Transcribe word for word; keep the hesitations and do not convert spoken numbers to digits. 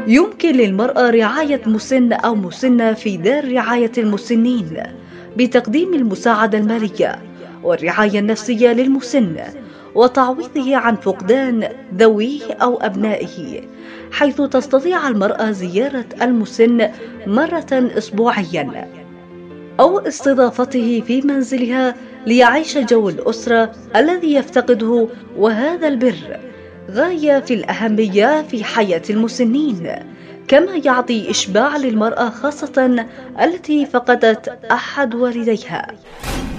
يمكن للمرأة رعاية مسن أو مسنة في دار رعاية المسنين بتقديم المساعدة المالية والرعاية النفسية للمسن وتعويضه عن فقدان ذويه أو أبنائه، حيث تستطيع المرأة زيارة المسن مرة أسبوعيا أو استضافته في منزلها ليعيش جو الأسرة الذي يفتقده. وهذا البر غاية في الأهمية في حياة المسنين، كما يعطي إشباع للمرأة خاصة التي فقدت أحد والديها.